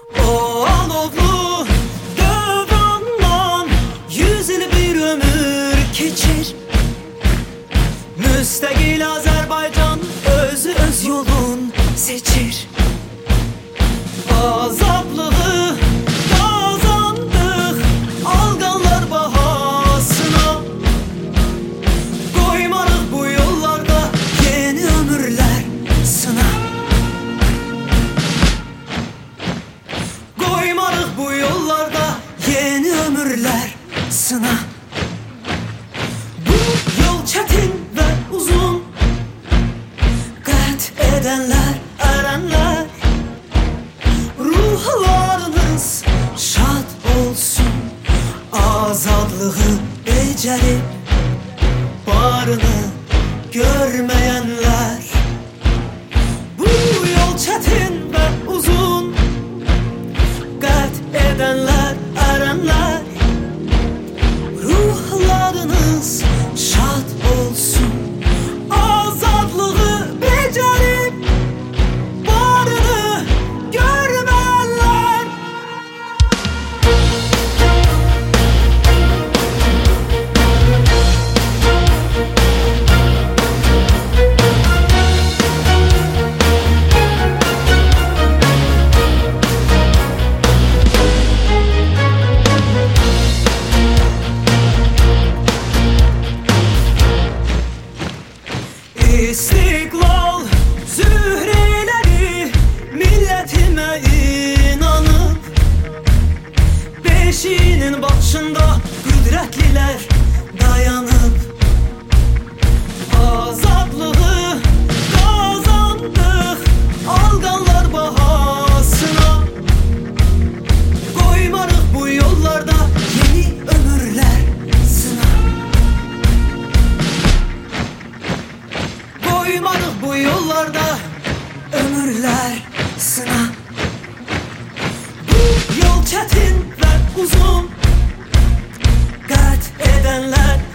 O alovlu dövrandan 100 il bir ömür keçir. Müstakil Azərbaycan özü öz yolun seçir. Azadlığı kazandık alqanlar bahasına. Qoymarıq bu yollarda yeni ömürlər sına. Qoymarıq bu yollarda yeni ömürlər sına. Bu yol çətin və uzun, qət edənlər, ərənlər, ruhlarınız şad olsun. Azadlığı becerip barını görmeyenler. Bu yol çetin ve uzun, qət edenler, erenler, ruhlarınız şad olsun. Azadlığı becerip barını görmeyenler. İstiklal zühreleri milletime inanıp, beşiğinin başında kudretliler dayanıp, azadlığı kazandık alqanlar bahasına. Qoymarıq bu yollarda yeni ömürlər sına. Qoymarıq bu yollarda ömürlər sına. Bu yol çətin və uzun, qət edənlər,